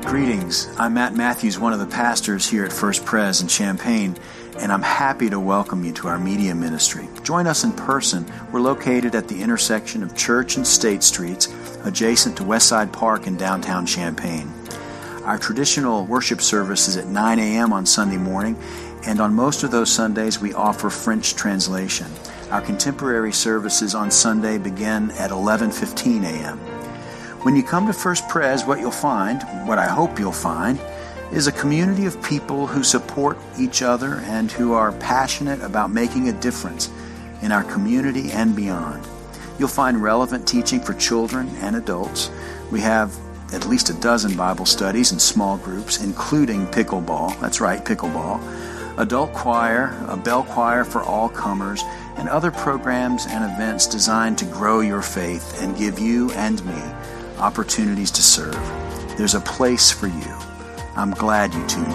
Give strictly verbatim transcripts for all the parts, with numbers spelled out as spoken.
Greetings. I'm Matt Matthews, one of the pastors here at First Pres in Champaign, and I'm happy to welcome you to our media ministry. Join us in person. We're located at the intersection of Church and State Streets, adjacent to Westside Park in downtown Champaign. Our traditional worship service is at nine a.m. on Sunday morning, and on most of those Sundays we offer French translation. Our contemporary services on Sunday begin at eleven fifteen a.m. When you come to First Pres, what you'll find, what I hope you'll find, is a community of people who support each other and who are passionate about making a difference in our community and beyond. You'll find relevant teaching for children and adults. We have at least a dozen Bible studies in small groups, including pickleball. That's right, pickleball. Adult choir, a bell choir for all comers, and other programs and events designed to grow your faith and give you and me opportunities to serve. There's a place for you. I'm glad you tuned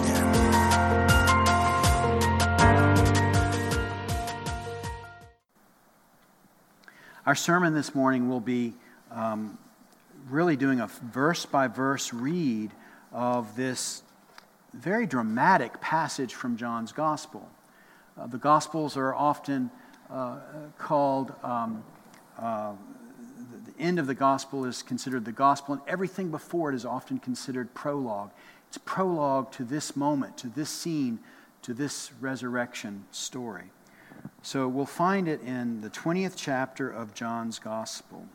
in. Our sermon this morning will be um, really doing a verse-by-verse read of this very dramatic passage from John's Gospel. Uh, the Gospels are often uh, called um, uh, The end of the gospel is considered the gospel, and everything before it is often considered prologue. It's prologue to this moment, to this scene, to this resurrection story. So we'll find it in the twentieth chapter of John's Gospel.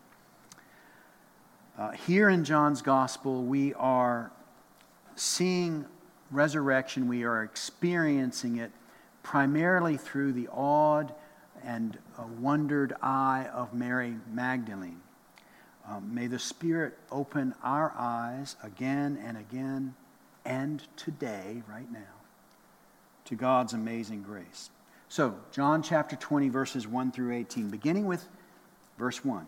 Uh, here in John's Gospel, we are seeing resurrection. We are experiencing it primarily through the awed and uh, wondered eye of Mary Magdalene. Um, may the Spirit open our eyes again and again and today, right now, to God's amazing grace. So, John chapter twenty, verses one through eighteen, beginning with verse one.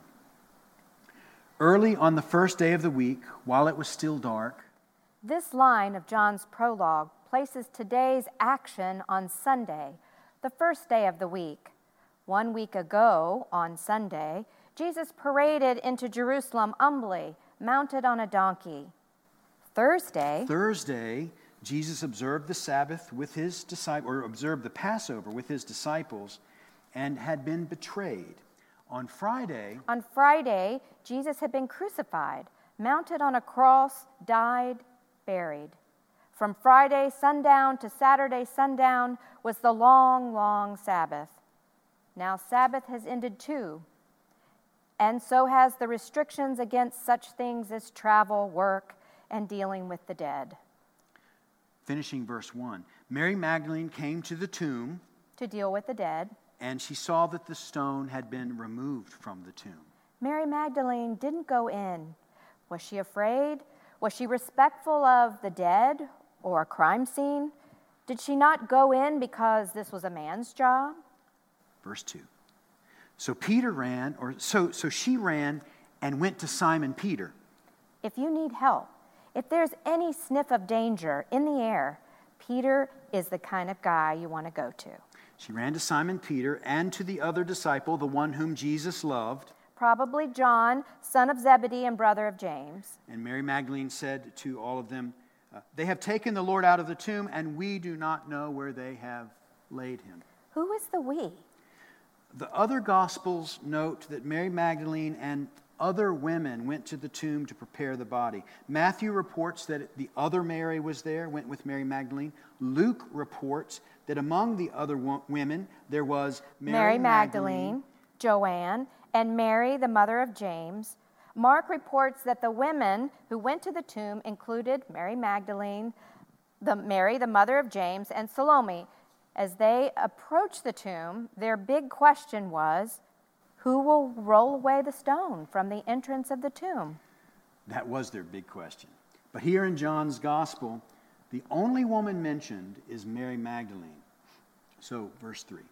Early on the first day of the week, while it was still dark. This line of John's prologue places today's action on Sunday, the first day of the week. One week ago, on Sunday, Jesus paraded into Jerusalem humbly, mounted on a donkey. Thursday, Thursday, Jesus observed the Sabbath with his disciples, or observed the Passover with his disciples, and had been betrayed. On Friday, on Friday, Jesus had been crucified, mounted on a cross, died, buried. From Friday sundown to Saturday sundown was the long, long Sabbath. Now Sabbath has ended too. And so has the restrictions against such things as travel, work, and dealing with the dead. Finishing verse one. Mary Magdalene came to the tomb to deal with the dead, and she saw that the stone had been removed from the tomb. Mary Magdalene didn't go in. Was she afraid? Was she respectful of the dead or a crime scene? Did she not go in because this was a man's job? Verse two. So Peter ran, or so, so she ran and went to Simon Peter. If you need help, if there's any sniff of danger in the air, Peter is the kind of guy you want to go to. She ran to Simon Peter and to the other disciple, the one whom Jesus loved. Probably John, son of Zebedee and brother of James. And Mary Magdalene said to all of them, uh, they have taken the Lord out of the tomb, and we do not know where they have laid him. Who is the we? The other Gospels note that Mary Magdalene and other women went to the tomb to prepare the body. Matthew reports that the other Mary was there, went with Mary Magdalene. Luke reports that among the other wo- women there was Mary, Mary Magdalene, Magdalene, Joanne, and Mary, the mother of James. Mark reports that the women who went to the tomb included Mary Magdalene, the Mary, the mother of James, and Salome. As they approached the tomb, their big question was, who will roll away the stone from the entrance of the tomb? That was their big question. But here in John's Gospel, the only woman mentioned is Mary Magdalene. So, verse three.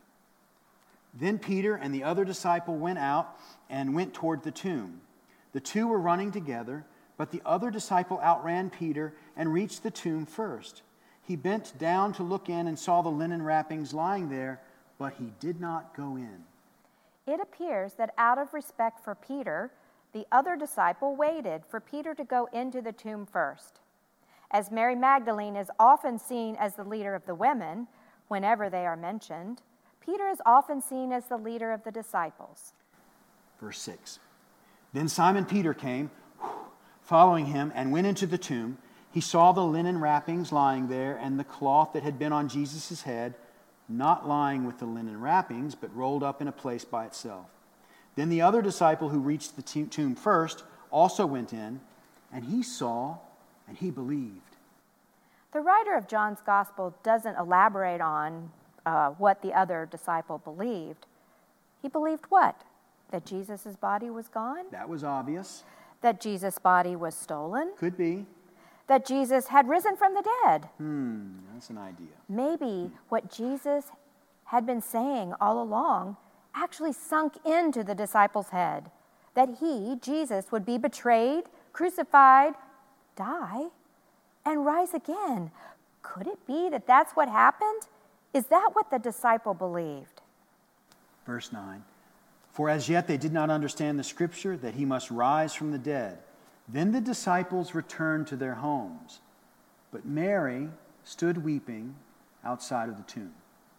Then Peter and the other disciple went out and went toward the tomb. The two were running together, but the other disciple outran Peter and reached the tomb first. He bent down to look in and saw the linen wrappings lying there, but he did not go in. It appears that out of respect for Peter, the other disciple waited for Peter to go into the tomb first. As Mary Magdalene is often seen as the leader of the women whenever they are mentioned, Peter is often seen as the leader of the disciples. Verse six. Then Simon Peter came, following him, and went into the tomb. He saw the linen wrappings lying there, and the cloth that had been on Jesus' head, not lying with the linen wrappings, but rolled up in a place by itself. Then the other disciple who reached the tomb first also went in, and he saw and he believed. The writer of John's Gospel doesn't elaborate on uh, what the other disciple believed. He believed what? That Jesus' body was gone? That was obvious. That Jesus' body was stolen? Could be. That Jesus had risen from the dead? Hmm, that's an idea. Maybe what Jesus had been saying all along actually sunk into the disciples' head. That he, Jesus, would be betrayed, crucified, die, and rise again. Could it be that that's what happened? Is that what the disciple believed? Verse nine. For as yet they did not understand the scripture that he must rise from the dead. Then the disciples returned to their homes, but Mary stood weeping outside of the tomb.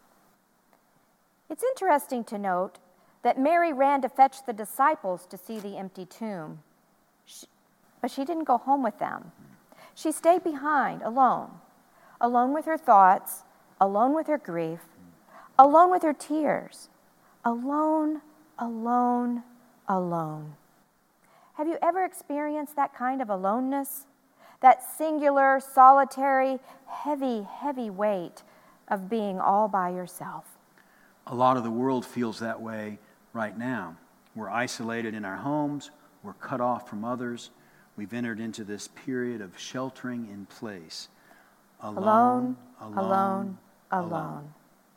It's interesting to note that Mary ran to fetch the disciples to see the empty tomb, she, but she didn't go home with them. She stayed behind, alone, alone with her thoughts, alone with her grief, alone with her tears, alone, alone, alone. Have you ever experienced that kind of aloneness? That singular, solitary, heavy, heavy weight of being all by yourself? A lot of the world feels that way right now. We're isolated in our homes. We're cut off from others. We've entered into this period of sheltering in place. Alone, alone, alone, alone. alone.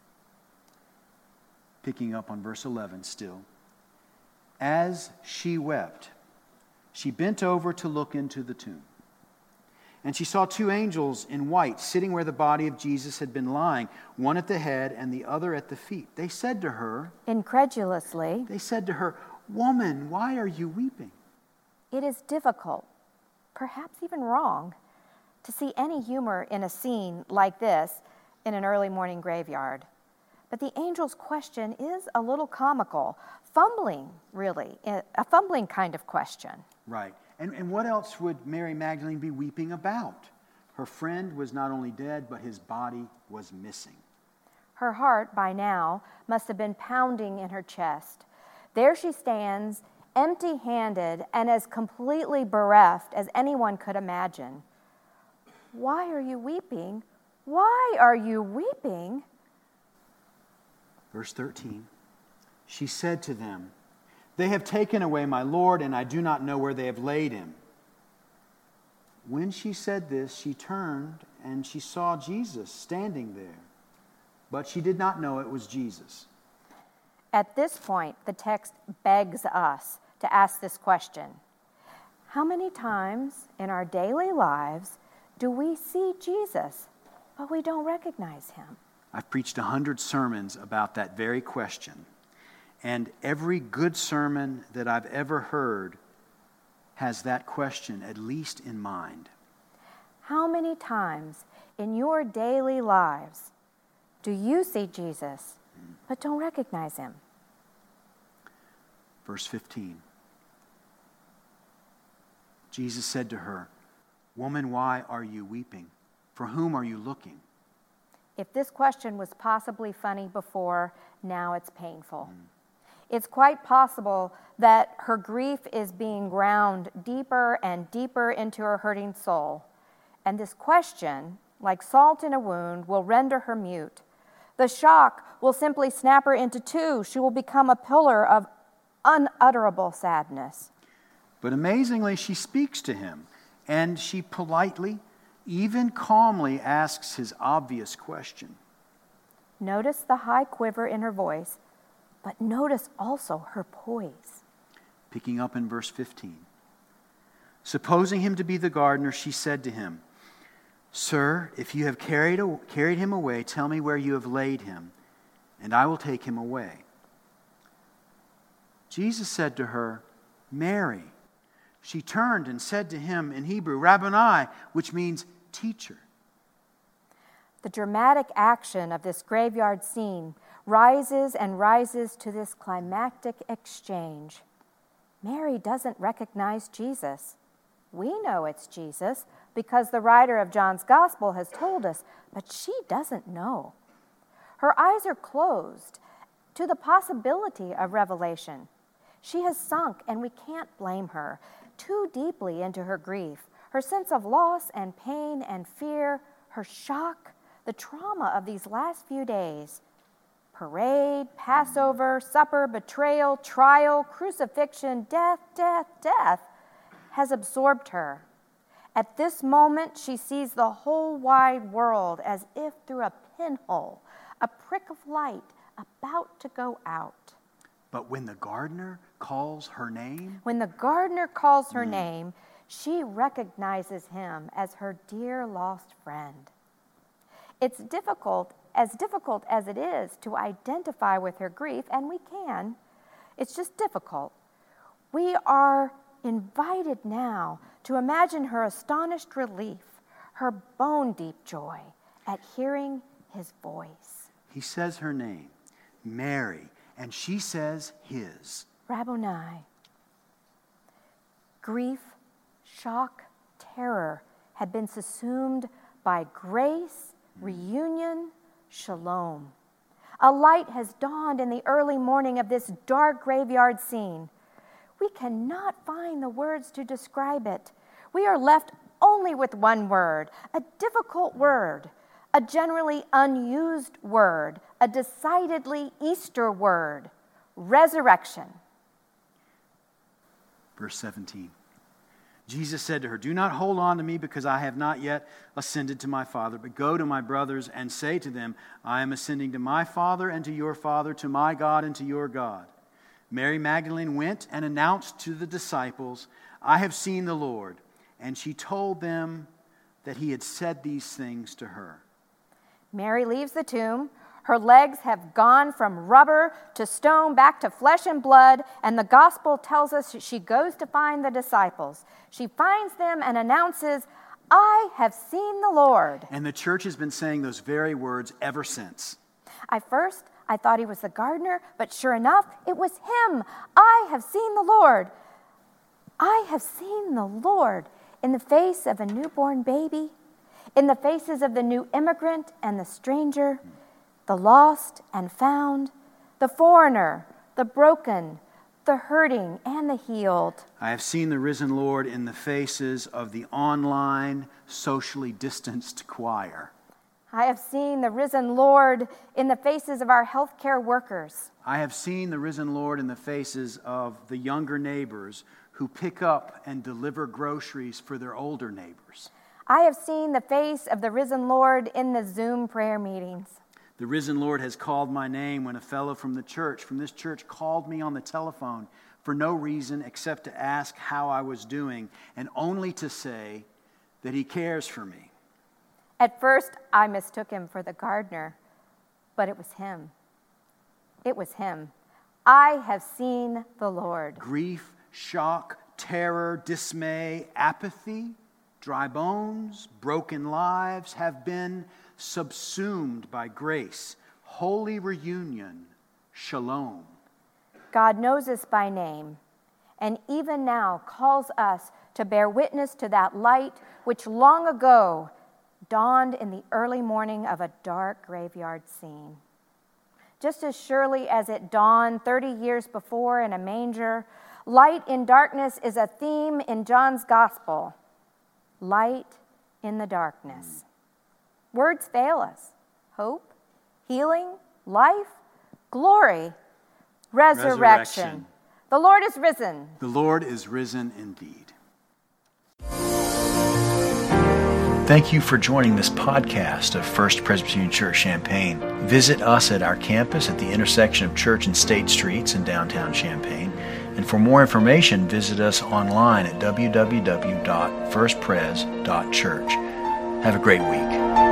Picking up on verse eleven still. As she wept, she bent over to look into the tomb. And she saw two angels in white sitting where the body of Jesus had been lying, one at the head and the other at the feet. They said to her, incredulously, they said to her, "Woman, why are you weeping?" It is difficult, perhaps even wrong, to see any humor in a scene like this in an early morning graveyard. But the angel's question is a little comical, fumbling, really, a fumbling kind of question. Right. And, and what else would Mary Magdalene be weeping about? Her friend was not only dead, but his body was missing. Her heart, by now, must have been pounding in her chest. There she stands, empty-handed and as completely bereft as anyone could imagine. Why are you weeping? Why are you weeping? Verse thirteen. She said to them, "They have taken away my Lord, and I do not know where they have laid him." When she said this, she turned and she saw Jesus standing there, but she did not know it was Jesus. At this point, the text begs us to ask this question. How many times in our daily lives do we see Jesus, but we don't recognize him? I've preached a hundred sermons about that very question. And every good sermon that I've ever heard has that question at least in mind. How many times in your daily lives do you see Jesus but don't recognize him? Verse fifteen. Jesus said to her, "Woman, why are you weeping? For whom are you looking?" If this question was possibly funny before, now it's painful. Mm. It's quite possible that her grief is being ground deeper and deeper into her hurting soul. And this question, like salt in a wound, will render her mute. The shock will simply snap her into two. She will become a pillar of unutterable sadness. But amazingly, she speaks to him, and she politely, even calmly, asks his obvious question. Notice the high quiver in her voice, but notice also her poise. Picking up in verse fifteen. Supposing him to be the gardener, she said to him, "Sir, if you have carried, carried him away, tell me where you have laid him, and I will take him away." Jesus said to her, "Mary." She turned and said to him in Hebrew, "Rabboni," which means teacher. The dramatic action of this graveyard scene rises and rises to this climactic exchange. Mary doesn't recognize Jesus. We know it's Jesus because the writer of John's Gospel has told us, but she doesn't know. Her eyes are closed to the possibility of revelation. She has sunk, and we can't blame her, too deeply into her grief, her sense of loss and pain and fear, her shock, the trauma of these last few days. Parade, Passover, supper, betrayal, trial, crucifixion, death, death, death has absorbed her. At this moment, she sees the whole wide world as if through a pinhole, a prick of light about to go out. But when the gardener calls her name? When the gardener calls her mm. name, she recognizes him as her dear lost friend. It's difficult, as difficult as it is to identify with her grief, and we can, it's just difficult. We are invited now to imagine her astonished relief, her bone-deep joy at hearing his voice. He says her name, Mary, and she says his. Rabboni. Grief, shock, terror had been subsumed by grace, reunion, shalom. A light has dawned in the early morning of this dark graveyard scene. We cannot find the words to describe it. We are left only with one word, a difficult word, a generally unused word, a decidedly Easter word, resurrection. Verse seventeen. Jesus said to her, "Do not hold on to me because I have not yet ascended to my Father, but go to my brothers and say to them, I am ascending to my Father and to your Father, to my God and to your God." Mary Magdalene went and announced to the disciples, "I have seen the Lord." And she told them that he had said these things to her. Mary leaves the tomb. Her legs have gone from rubber to stone back to flesh and blood, and the gospel tells us she goes to find the disciples. She finds them and announces, "I have seen the Lord." And the church has been saying those very words ever since. At first, I thought he was the gardener, but sure enough, it was him. I have seen the Lord. I have seen the Lord in the face of a newborn baby, in the faces of the new immigrant and the stranger, the lost and found, the foreigner, the broken, the hurting, and the healed. I have seen the risen Lord in the faces of the online, socially distanced choir. I have seen the risen Lord in the faces of our healthcare workers. I have seen the risen Lord in the faces of the younger neighbors who pick up and deliver groceries for their older neighbors. I have seen the face of the risen Lord in the Zoom prayer meetings. The risen Lord has called my name when a fellow from the church, from this church, called me on the telephone for no reason except to ask how I was doing and only to say that he cares for me. At first, I mistook him for the gardener, but it was him. It was him. I have seen the Lord. Grief, shock, terror, dismay, apathy, dry bones, broken lives have been subsumed by grace, holy reunion, shalom. God knows us by name, and even now calls us to bear witness to that light which long ago dawned in the early morning of a dark graveyard scene. Just as surely as it dawned thirty years before in a manger, light in darkness is a theme in John's Gospel. Light in the darkness. Words fail us. Hope, healing, life, glory, resurrection. Resurrection. The Lord is risen. The Lord is risen indeed. Thank you for joining this podcast of First Presbyterian Church Champaign. Visit us at our campus at the intersection of Church and State Streets in downtown Champaign. And for more information, visit us online at w w w dot first pres dot church. Have a great week.